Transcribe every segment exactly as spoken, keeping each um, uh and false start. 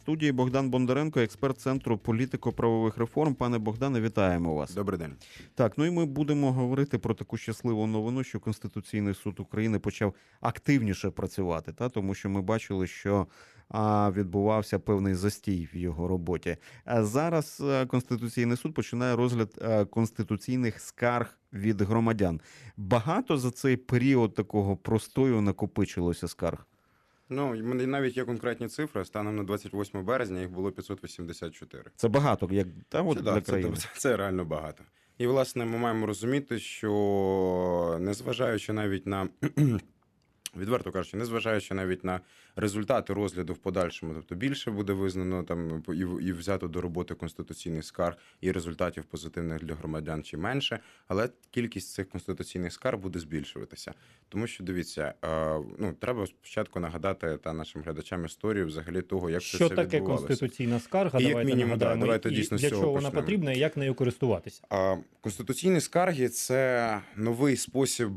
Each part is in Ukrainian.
студії Богдан Бондаренко, експерт Центру політико-правових реформ. Пане Богдане, вітаємо вас. Добрий день. Так, ну і ми будемо говорити про таку щасливу новину, що Конституційний суд України почав активніше працювати, та? Тому що ми бачили, що а, відбувався певний застій в його роботі. А зараз Конституційний суд починає розгляд а, конституційних скарг від громадян. Багато за цей період такого простою накопичилося скарг? Ну, в мене навіть є конкретні цифри. Станом на двадцять восьме березня їх було п'ятсот вісімдесят чотири. Це багато, як та, от, це, для да, країни? Це, це реально багато. І, власне, ми маємо розуміти, що незважаючи навіть на... Відверто кажучи, незважаючи навіть на результати розгляду в подальшому, тобто більше буде визнано там і, і взято до роботи конституційних скарг і результатів позитивних для громадян чи менше, але кількість цих конституційних скарг буде збільшуватися. Тому що, дивіться, ну, треба спочатку нагадати та нашим глядачам історію взагалі того, як що це все таке відбувалося. конституційна скарга, і як давайте мінімум, нагадаємо, да, давайте і дійсно для з цього чого вона почнемо. потрібна і як нею користуватися. А конституційні скарги – це новий спосіб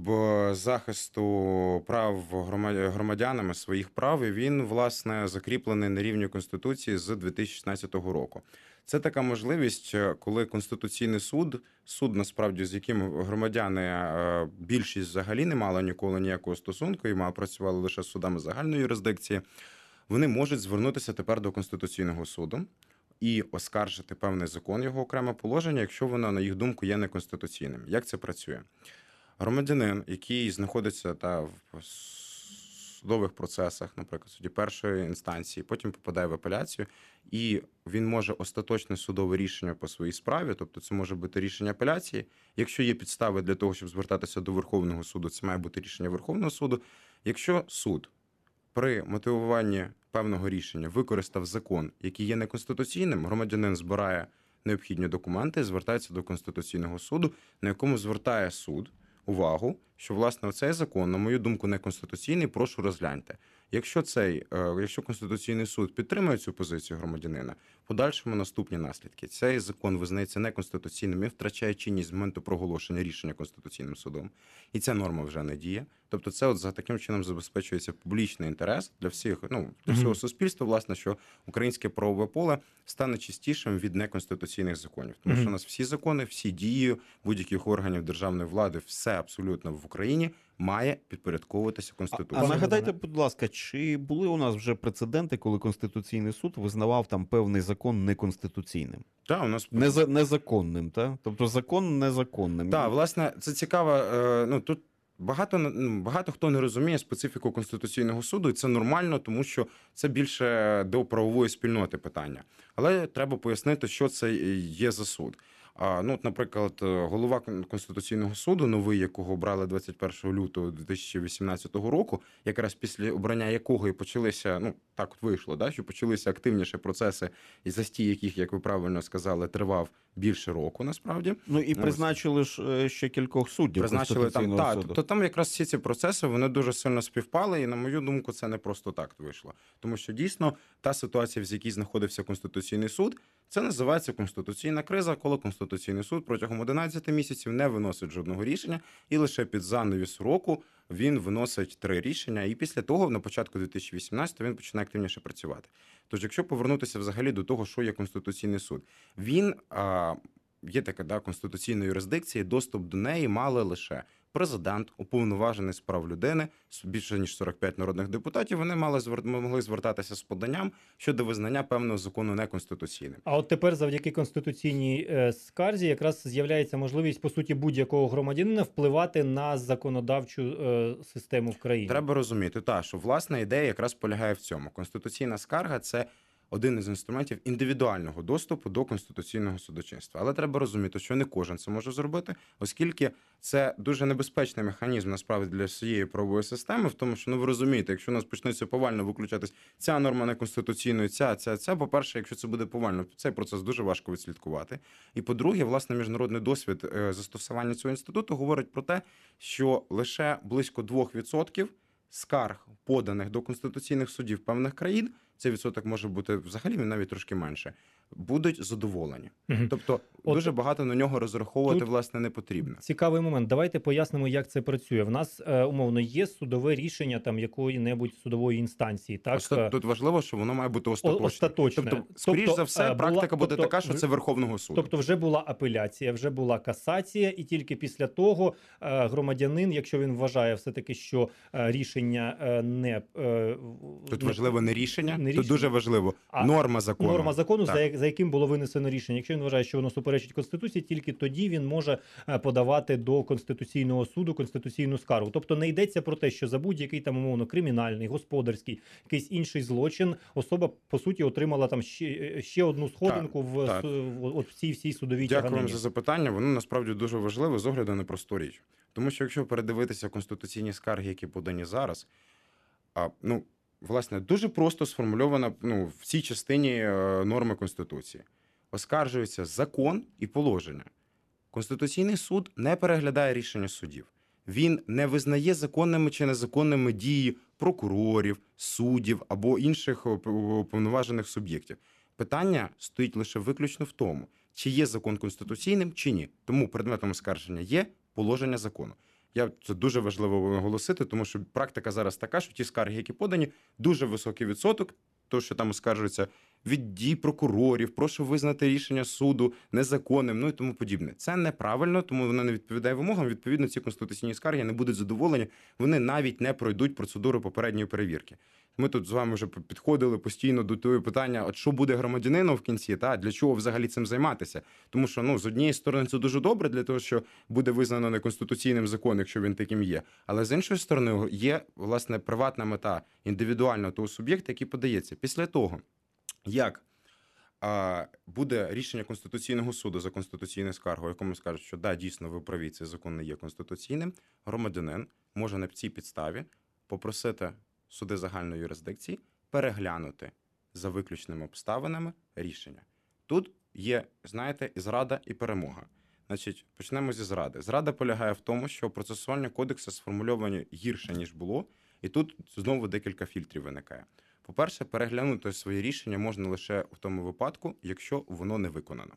захисту прав громадянами своїх прав, і він, власне, закріплений на рівні Конституції з дві тисячі шістнадцятого року. Це така можливість, коли Конституційний суд, суд, насправді, з яким громадяни більшість взагалі не мали ніколи ніякого стосунку і працювали лише з судами загальної юрисдикції, вони можуть звернутися тепер до Конституційного суду і оскаржити певний закон, його окреме положення, якщо воно, на їх думку, є неконституційним. Як це працює? Громадянин, який знаходиться та в судових процесах, наприклад, в суді першої інстанції, потім попадає в апеляцію, і він може остаточне судове рішення по своїй справі, тобто це може бути рішення апеляції. Якщо є підстави для того, щоб звертатися до Верховного суду, це має бути рішення Верховного суду. Якщо суд при мотивуванні певного рішення використав закон, який є неконституційним, громадянин збирає необхідні документи і звертається до Конституційного суду, на якому звертає суд увагу, що, власне, цей закон, на мою думку, неконституційний, прошу розгляньте. Якщо цей, якщо Конституційний суд підтримує цю позицію громадянина, в подальшому наступні наслідки. Цей закон визнається неконституційним і втрачає чинність з моменту проголошення рішення Конституційним судом. І ця норма вже не діє. Тобто це от за таким чином забезпечується публічний інтерес для всіх, ну, для всього суспільства, власне, що українське правове поле стане чистішим від неконституційних законів. Тому що у нас всі закони, всі дії будь-яких органів державної влади, все абсолютно в Україні має підпорядковуватися Конституції. А нагадайте, будь ласка, чи були у нас вже прецеденти, коли Конституційний суд визнавав там певний закон неконституційним? Так, у нас Неза... незаконним, так? Тобто закон незаконним. Так, власне, це цікаво. Ну тут багато багато хто не розуміє специфіку Конституційного суду, і це нормально, тому що це більше до правової спільноти питання. Але треба пояснити, що це є за суд. Ну, от, наприклад, голова Конституційного суду, новий, якого обрали двадцять першого лютого дві тисячі вісімнадцятого року, якраз після обрання якого і почалися, ну, так от вийшло, да, що почалися активніші процеси, і застій яких, як ви правильно сказали, тривав більше року, насправді. Ну, і призначили ж ще кількох суддів Призначили там, Конституційного так, суду. то там якраз всі ці процеси, вони дуже сильно співпали, і, на мою думку, це не просто так вийшло. Тому що, дійсно, та ситуація, в якій знаходився Конституційний суд, це називається конституційна криза, коли Конституційний суд протягом одинадцяти місяців не виносить жодного рішення, і лише під занавіс року він виносить три рішення, і після того, на початку дві тисячі вісімнадцятого, він починає активніше працювати. Тож, якщо повернутися взагалі до того, що є Конституційний суд, він, а, є така, да, конституційна юрисдикція, доступ до неї мали лише президент, уповноважений з прав людини, більше ніж сорок п'ять народних депутатів, вони мали могли звертатися з поданням щодо визнання певного закону неконституційним. А от тепер завдяки конституційній скарзі якраз з'являється можливість, по суті, будь-якого громадянина впливати на законодавчу е, систему в країні. Треба розуміти, та, що власна ідея якраз полягає в цьому. Конституційна скарга – це один із інструментів індивідуального доступу до конституційного судочинства. Але треба розуміти, що не кожен це може зробити, оскільки це дуже небезпечний механізм, насправді, для всієї правової системи, в тому, що, ну, ви розумієте, якщо у нас почнеться повально виключатись ця норма неконституційною, ця, ця, ця, по-перше, якщо це буде повально, цей процес дуже важко відслідкувати. І, по-друге, власне, міжнародний досвід застосування цього інституту говорить про те, що лише близько двох відсотків скарг, поданих до конституційних судів певних країн, цей відсоток може бути взагалі навіть трошки менше, будуть задоволені. Мгм. Тобто От дуже багато на нього розраховувати, тут власне, не потрібно. Цікавий момент. Давайте пояснимо, як це працює. В нас е, умовно є судове рішення там якої-небудь судової інстанції. Так Оста- Тут важливо, що воно має бути остаточне. остаточне. Тобто, скоріш Тобто, за все, е, була- практика буде тобто, така, що в- це Верховного суду. Тобто вже була апеляція, вже була касація, і тільки після того е, громадянин, якщо він вважає все-таки, що е, рішення е, не е, Тут не- важливо не рішення, не тут дуже важливо а норма закону. норма закону, Так. за, як- за яким було винесено рішення. Якщо він вважає, що воно суперечить Конституції, тільки тоді він може е, подавати до Конституційного суду конституційну скаргу. Тобто не йдеться про те, що за будь-який там умовно кримінальний, господарський, якийсь інший злочин особа по суті отримала там ще, ще одну сходинку в, так. су- в, от в цій всій судовій Дякую вам тяганині. за запитання. Воно насправді дуже важливе з огляду на просту річ. Тому що якщо передивитися конституційні скарги, які подані зараз, а, ну, власне, дуже просто сформульована ну, в цій частині е, норми Конституції. Оскаржується закон і положення. Конституційний суд не переглядає рішення судів. Він не визнає законними чи незаконними дії прокурорів, суддів або інших уповноважених суб'єктів. Питання стоїть лише виключно в тому, чи є закон конституційним, чи ні. Тому предметом оскарження є положення закону. Я це дуже важливо наголосити, тому що практика зараз така, що ті скарги, які подані, дуже високий відсоток, то, що там оскаржується від дій прокурорів, прошу визнати рішення суду незаконним, ну і тому подібне. Це неправильно, тому воно не відповідає вимогам. Відповідно, ці конституційні скарги не будуть задоволені, вони навіть не пройдуть процедуру попередньої перевірки. Ми тут з вами вже підходили постійно до того питання, от що буде громадянином в кінці, та для чого взагалі цим займатися? Тому що ну з однієї сторони це дуже добре для того, що буде визнано неконституційним закон, якщо він таким є. Але з іншої сторони є власне приватна мета індивідуального того суб'єкта, який подається. Після того, як а, буде рішення Конституційного суду за конституційною скаргою, якому скажуть, що да, дійсно ви праві, цей закон не є конституційним, громадянин може на цій підставі попросити суди загальної юрисдикції переглянути за виключними обставинами рішення. Тут є, знаєте, і зрада, і перемога. Значить, почнемо зі зради. Зрада полягає в тому, що процесуальні кодекси сформульовані гірше, ніж було, і тут знову декілька фільтрів виникає. По-перше, переглянути своє рішення можна лише в тому випадку, якщо воно не виконано.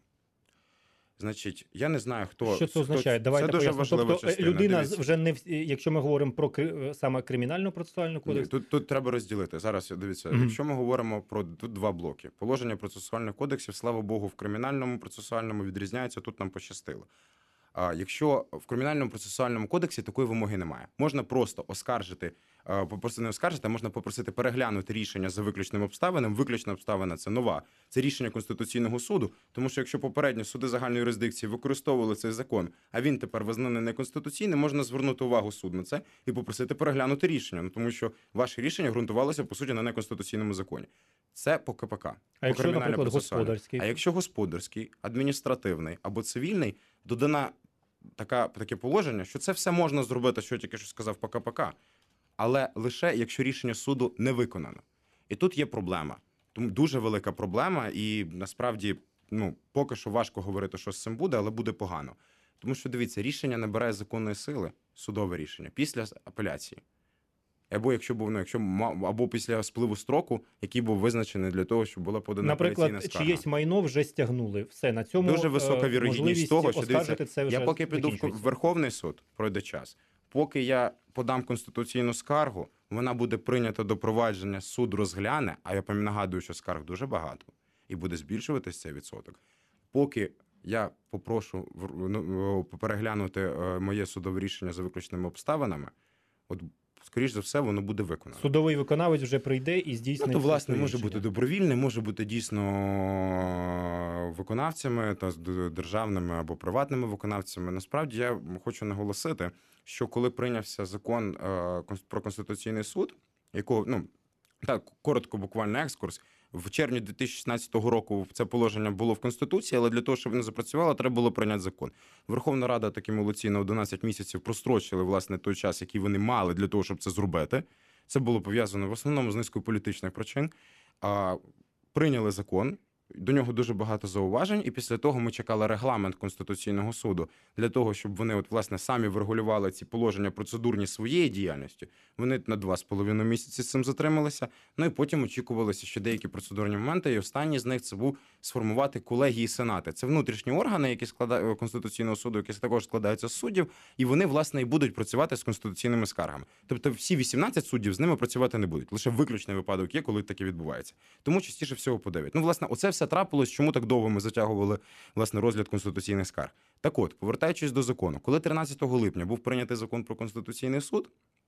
Значить, я не знаю, хто... Що це означає? Хто... Давайте це дуже пояснимо. важлива Тобто частина. людина Дивіться. вже не в... якщо ми говоримо про кри... саме кримінально-процесуальний кодекс. Тут, тут треба розділити. Зараз, дивіться, Мгм. якщо ми говоримо про тут два блоки. Положення процесуальних кодексів, слава Богу, в кримінальному процесуальному відрізняється, тут нам пощастило. А якщо в кримінальному процесуальному кодексі такої вимоги немає, можна просто оскаржити, а, попросити не оскаржити, а можна попросити переглянути рішення за виключним обставинам. Виключна обставина – це нова. Це рішення Конституційного суду, тому що якщо попередньо суди загальної юрисдикції використовували цей закон, а він тепер визнаний неконституційним, можна звернути увагу суд на це і попросити переглянути рішення, ну, тому що ваше рішення ґрунтувалося, по суті, на неконституційному законі. Це по КПК. А по якщо, наприклад, кримінально-процесуальному. господарський? А якщо господарський, адміністративний або цивільний, додана така, таке положення, що це все можна зробити, що я тільки що сказав по КПК, але лише якщо рішення суду не виконано. І тут є проблема. Тому дуже велика проблема, і насправді ну, поки що важко говорити, що з цим буде, але буде погано. Тому що, дивіться, рішення набирає законної сили, судове рішення, після апеляції. Або якщо був, ну, якщо ма- або після спливу строку, який був визначений для того, щоб була подана апеляційна Наприклад, скарга. чиєсь майно вже стягнули. Все, на цьому Дуже висока е, вірогідність можливість того, що, оскаржити дивіться, це вже Я поки піду в закінчується. Верховний суд, пройде час. Поки я подам конституційну скаргу, вона буде прийнята до провадження, суд розгляне, а я нагадую, що скарг дуже багато, і буде збільшуватися цей відсоток. Поки я попрошу в- ну, переглянути е, моє судове рішення за виключними обставинами, от, скоріш за все, воно буде виконано. Судовий виконавець вже прийде і здійснить. Ну, то, власне, своє може рішення. бути добровільне, може бути дійсно виконавцями та з д- державними або приватними виконавцями. Насправді я хочу наголосити, що коли прийнявся закон е, конс- про Конституційний суд, якого, ну, так, коротко, буквально екскурс, в червні дві тисячі шістнадцятого року це положення було в Конституції, але для того, щоб воно запрацювало, треба було прийняти закон. Верховна Рада такі молодці на одинадцять місяців прострочили, власне, той час, який вони мали для того, щоб це зробити. Це було пов'язано в основному з низкою політичних причин. А, прийняли закон, до нього дуже багато зауважень, і після того ми чекали регламент Конституційного суду для того, щоб вони от, власне, самі врегулювали ці положення процедурні своєї діяльності. Вони на два з половиною місяці з цим затрималися, ну і потім очікувалися ще деякі процедурні моменти, і останній з них це був сформувати колегії Сенати. Це внутрішні органи, які складають Конституційного суду, які також складаються з суддів, і вони, власне, і будуть працювати з конституційними скаргами. Тобто всі вісімнадцять суддів з ними працювати не будуть. Лише виключний випадок є, коли таке відбувається. Тому частіше всього по дев'ять. Ну, власне, оце все трапилось, чому так довго ми затягували, власне, розгляд конституційних скарг. Так от, повертаючись до закону, коли тринадцятого липня був прийнятий закон про Конституційний суд,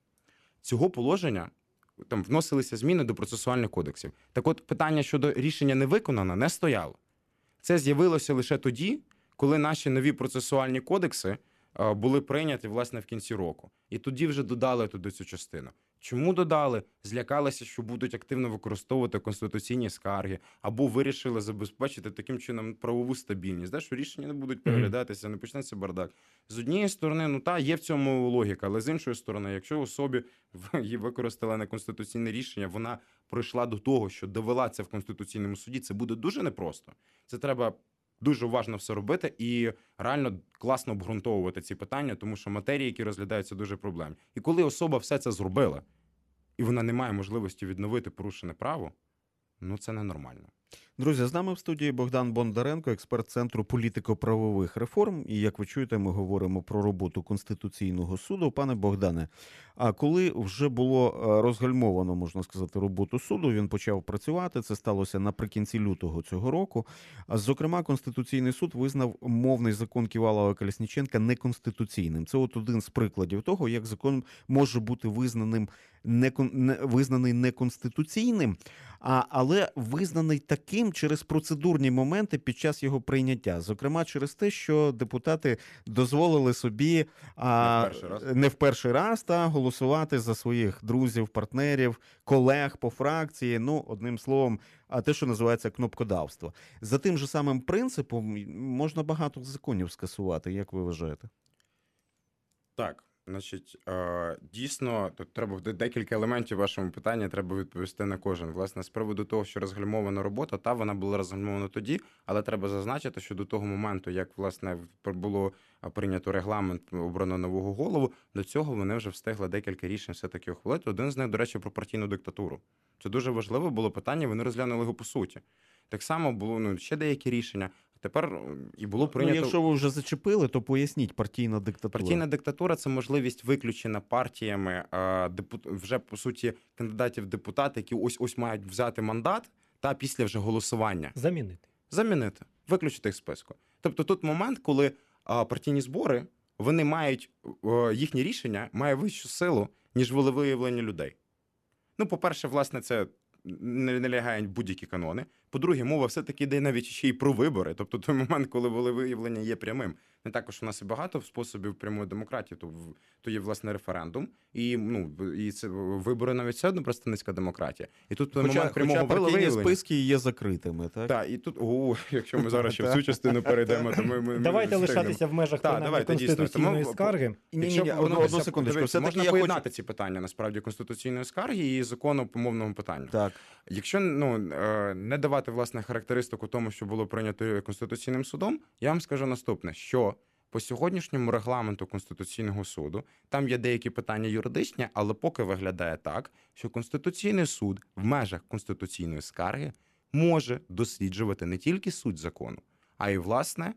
цього положення там вносилися зміни до процесуальних кодексів. Так от, питання щодо рішення не виконано не стояло. Це з'явилося лише тоді, коли наші нові процесуальні кодекси е, були прийняті, власне, в кінці року. І тоді вже додали туди цю частину. Чому додали? Злякалися, що будуть активно використовувати конституційні скарги, або вирішили забезпечити таким чином правову стабільність, да, що рішення не будуть переглядатися, не почнеться бардак. З однієї сторони, ну та, є в цьому логіка, але з іншої сторони, якщо особі її використали неконституційне рішення, вона прийшла до того, що довела це в Конституційному суді, це буде дуже непросто. Це треба дуже уважно все робити і реально класно обґрунтовувати ці питання, тому що матерії, які розглядаються, дуже проблемні. І коли особа все це зробила, і вона не має можливості відновити порушене право, ну це ненормально. Друзі, з нами в студії Богдан Бондаренко, експерт Центру політико-правових реформ. І, як ви чуєте, ми говоримо про роботу Конституційного суду. Пане Богдане, а коли вже було розгальмовано, можна сказати, роботу суду, він почав працювати, це сталося наприкінці лютого цього року. Зокрема, Конституційний суд визнав мовний закон Ківалова-Колесніченка неконституційним. Це от один з прикладів того, як закон може бути визнаним некон... не... визнаний неконституційним, а... але визнаний таким через процедурні моменти під час його прийняття. Зокрема, через те, що депутати дозволили собі а, Не в перший раз. не в перший раз та, голосувати за своїх друзів, партнерів, колег по фракції. Ну, одним словом, а те, що називається кнопкодавство. За тим же самим принципом можна багато законів скасувати, як ви вважаєте? Так, значить, е, дійсно, тут треба декілька елементів в вашому питанні, треба відповісти на кожен. Власне, з приводу того, що розгальмована робота, та вона була розгальмована тоді, але треба зазначити, що до того моменту, як, власне, було прийнято регламент, обрано нового голову, до цього вони вже встигли декілька рішень все-таки ухвалити. Один з них, до речі, про партійну диктатуру. Це дуже важливе було питання, вони розглянули його по суті. Так само було, ну, ще деякі рішення. Тепер і було прийнято... Ну, якщо ви вже зачепили, то поясніть партійна диктатура. Партійна диктатура – це можливість виключена партіями е, депут... вже, по суті, кандидатів в депутати, які ось-ось мають взяти мандат, та після вже голосування. Замінити. Замінити, виключити їх з списку. Тобто тут момент, коли е, партійні збори, вони мають, е, їхнє рішення має вищу силу, ніж волевиявлення людей. Ну, по-перше, власне, це не, не лягають будь-які канони. По-друге, мова все-таки йде навіть ще й про вибори. Тобто той момент, коли волевиявлення є прямим. Не також у нас і багато способів прямої демократії, то, то є, власне, референдум. І, ну, і це вибори навіть все одно представницька демократія. І тут Хоча, момент прямого хоча партійні волевиявлення. списки є закритими, так? Так, і тут, о, якщо ми зараз ще в цю частину перейдемо, то ми, ми Давайте ми лишатися в межах Так, принаймні, давайте, дійсно. конституційної Тому- скарги. Ні, ні, ні, Якщо одну, воно одну все- секундочку. дивіться, Все-таки можна я хочу... поєднати ці питання, насправді, конституційної скарги і закону по мовному питанню. Так. Якщо ну, е, не давати, власне, характеристику тому, що було прийнято Конституційним судом, я вам скажу наступне, що по сьогоднішньому регламенту Конституційного суду там є деякі питання юридичні, але поки виглядає так, що Конституційний суд в межах конституційної скарги може досліджувати не тільки суть закону, а й, власне,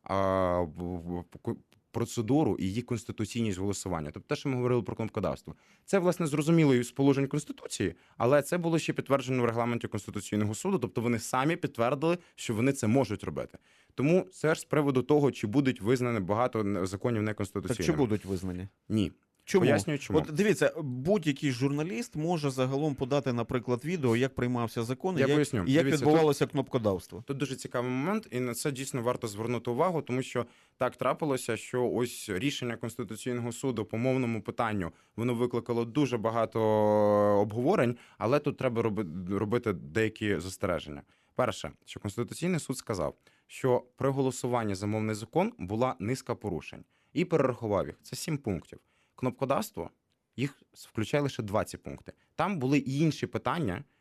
а, в- в- процедуру і її конституційність голосування. Тобто те, що ми говорили про кнопкодавство. Це, власне, зрозуміло з положень Конституції, але це було ще підтверджено в регламенті Конституційного суду, тобто вони самі підтвердили, що вони це можуть робити. Тому це ж з приводу того, чи будуть визнані багато законів Так неконституційними. чи будуть визнані? Ні. Чому? Пояснюю, чому. От дивіться, будь-який журналіст може загалом подати, наприклад, відео, як приймався закон, і Я як, поясню. і як Дивіться, відбувалося кнопкодавство. Тут дуже цікавий момент, і на це дійсно варто звернути увагу, тому що так трапилося, що ось рішення Конституційного суду по мовному питанню, воно викликало дуже багато обговорень, але тут треба роби- робити деякі застереження. Перше, що Конституційний суд сказав, що при голосуванні за мовний закон була низка порушень. І перерахував їх. Це сім пунктів. Кнопкодавство, їх включає лише два ці пункти. Там були і інші питання,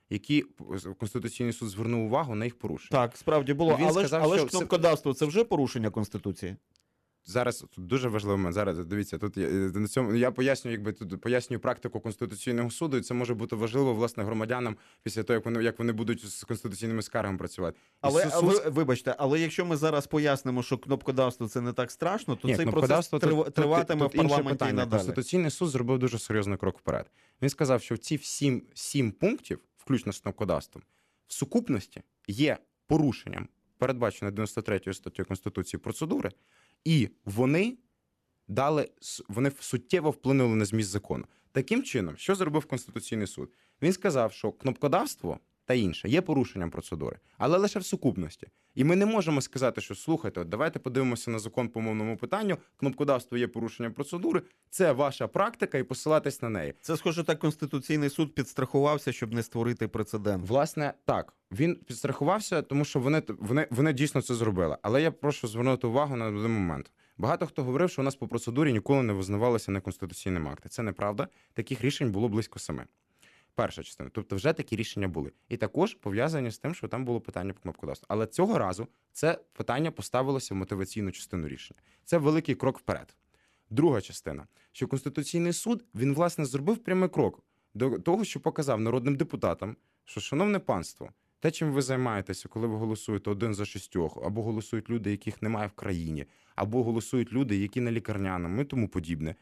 які Конституційний суд звернув увагу на їх порушення. Так, справді було. Він Але, сказав, ж, але що ж це- кнопкодавство – це вже порушення Конституції? Зараз тут дуже важливий момент. Зараз дивіться, тут я, на цьому я пояснюю, якби тут пояснюю практику Конституційного суду, і це може бути важливо власне громадянам після того, як вони як вони будуть з конституційними скаргами працювати. І Але суд- ви, вибачте, але якщо ми зараз пояснимо, що кнопкодавство це не так страшно, то Ні, цей процес кнопкодавство трив- тут- тут- триватиме тут в інше парламенті і питання. надалі. Конституційний суд зробив дуже серйозний крок вперед. Він сказав, що ці всім сім пунктів, включно з кнопкодавством, в сукупності є порушенням, передбачено дев'яносто третьою статтею Конституції процедури, і вони дали вони суттєво вплинули на зміст закону. Таким чином, що зробив Конституційний суд? Він сказав, що кнопкодавство та інше є порушенням процедури, але лише в сукупності. І ми не можемо сказати, що слухайте, от давайте подивимося на закон по мовному питанню. Кнопкодавство є порушенням процедури. Це ваша практика, і посилатись на неї. Це схоже, так Конституційний суд підстрахувався, щоб не створити прецедент. Власне, так. Він підстрахувався, тому що вони, вони, вони дійсно це зробили. Але я прошу звернути увагу на один момент. Багато хто говорив, що у нас по процедурі ніколи не визнавалися неконституційними акти. Це неправда. Таких рішень було близько семи. Перша частина. Тобто вже такі рішення були. І також пов'язані з тим, що там було питання по кнопкодавству. Але цього разу це питання поставилося в мотиваційну частину рішення. Це великий крок вперед. Друга частина, що Конституційний суд, він, власне, зробив прямий крок до того, що показав народним депутатам, що, шановне панство, те, чим ви займаєтеся, коли ви голосуєте один за шістьох, або голосують люди, яких немає в країні, або голосують люди, які на лікарняному і тому подібне,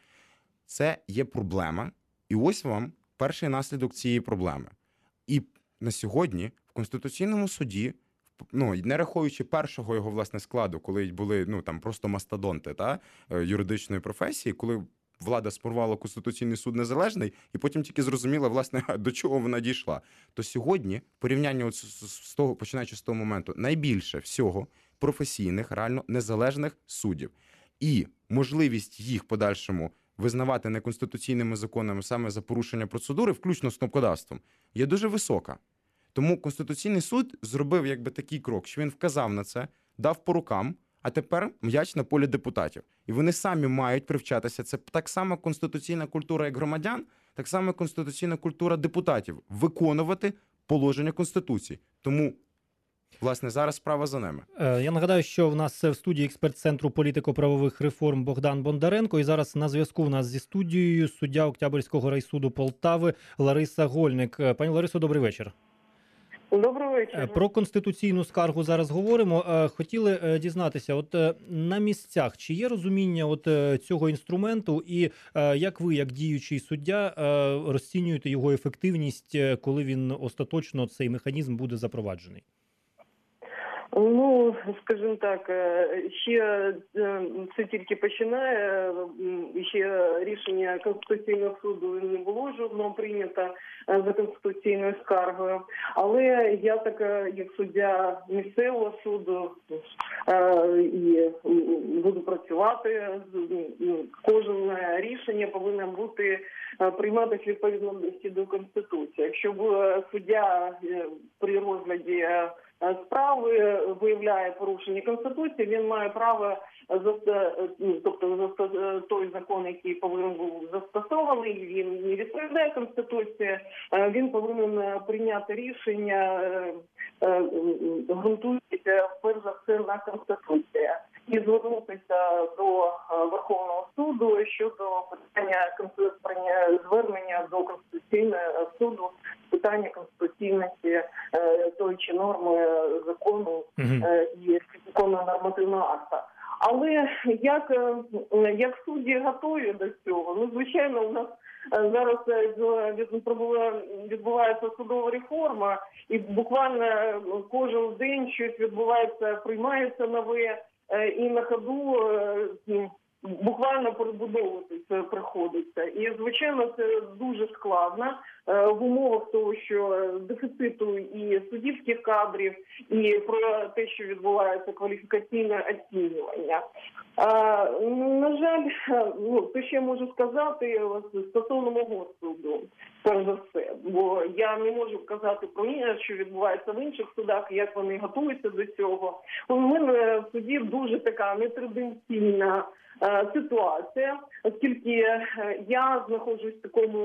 це є проблема. І ось вам перший наслідок цієї проблеми. І на сьогодні в Конституційному суді, ну, не рахуючи першого його, власне, складу, коли були, ну, там просто мастодонти, та, юридичної професії, коли влада сформувала Конституційний суд незалежний, і потім тільки зрозуміла, власне, до чого вона дійшла. То сьогодні, в порівнянні от з того, починаючи з того моменту, найбільше всього професійних, реально незалежних суддів. І можливість їх подальшому визнавати неконституційними законами саме за порушення процедури, включно з кнопкодавством, є дуже висока. Тому Конституційний суд зробив якби такий крок, що він вказав на це, дав по рукам, а тепер м'яч на полі депутатів. І вони самі мають привчатися. Це так само конституційна культура як громадян, так само конституційна культура депутатів – виконувати положення Конституції. Тому, власне, зараз справа за ними. Е, Я нагадаю, що в нас в студії експерт Центру політико-правових реформ Богдан Бондаренко. І зараз на зв'язку в нас зі студією суддя Октябрьського райсуду Полтави Лариса Гольник. Е, Пані Ларисо, добрий вечір. Доброго вечора. Про конституційну скаргу зараз говоримо. Е, Хотіли е, дізнатися, от е, на місцях, чи є розуміння от е, цього інструменту, і е, як ви, як діючий суддя, е, розцінюєте його ефективність, е, коли він остаточно, цей механізм, буде запроваджений? Ну, скажімо так, е, ще е, це тільки починає, е, ще рішення Конституційного суду не було жодного прийнято е, за конституційною скаргою, але я така, як суддя місцевого суду, е, і буду працювати, кожен рішення повинно бути прийматися відповідності до Конституції. Якщо суддя при розгляді справи виявляє порушення Конституції, він має право, тобто той закон, який повинен був застосований, він не відповідає Конституції, він повинен прийняти рішення, ґрунтуючися перш за все на Конституції, і звернутися до Верховного суду щодо питання звернення до Конституційного суду, питання конституційності тої чи норми закону і законного нормативного акта. Але як, як судді готові до цього? Ну, звичайно, у нас зараз відбувається судова реформа, і буквально кожен день щось відбувається, приймається нове, і на ходу буквально перебудовуватися приходиться. І, звичайно, це дуже складно в умовах того, що дефіциту і суддівських кадрів, і про те, що відбувається кваліфікаційне оцінювання. А, на жаль, ну, те, що я можу сказати стосовно мого суду, перш за все, бо я не можу казати про інше, що відбувається в інших судах, як вони готуються до цього. У мене в суді дуже така нетрадиційна ситуація, оскільки я знаходжусь в такому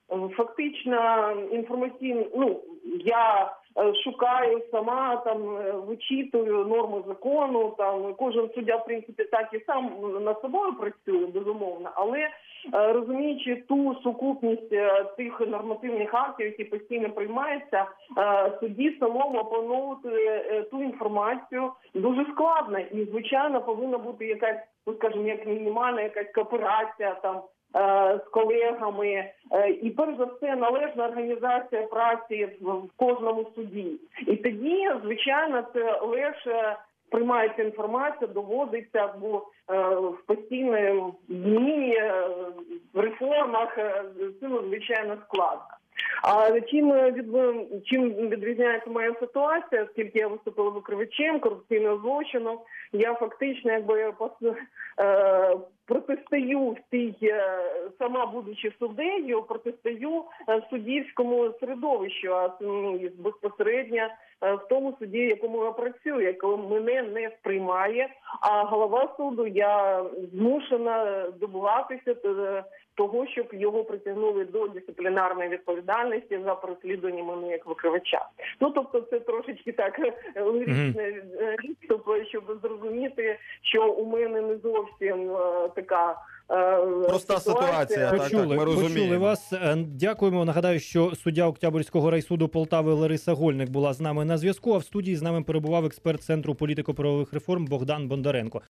фактично інформаційно, ну, я е, шукаю сама, там, е, вичитую норми закону, там, кожен суддя, в принципі, так і сам над собою працює, безумовно, але е, розуміючи ту сукупність е, тих нормативних актів, які постійно приймаються, е, судді самому опановувати е, ту інформацію дуже складно. І, звичайно, повинна бути якась, ну, скажімо, як мінімальна якась кооперація там з колегами, і перш за все належна організація праці в кожному суді. І тоді, звичайно, це легше приймається інформація, доводиться, бо в постійній зміні, в реформах це надзвичайно складно. А чим, від, чим відрізняється моя ситуація, оскільки я виступила викривачем корупційного злочину, я фактично якби е, протистою в цій, сама будучи суддею, протистою суддівському середовищу, а ну, безпосередньо в тому суді, в якому я працюю, який мене не сприймає, а голова суду, я змушена добуватися того, щоб його притягнули до дисциплінарної відповідальності за переслідування мене як викривача. Ну, тобто це трошечки так ліричний відступ, щоб зрозуміти, що у мене не зовсім е, така проста ситуація, так, почули, так, ми розуміємо. почули вас. Дякуємо. Нагадаю, що суддя Октябрьського райсуду Полтави Лариса Гольник була з нами на зв'язку, а в студії з нами перебував експерт Центру політико-правових реформ Богдан Бондаренко.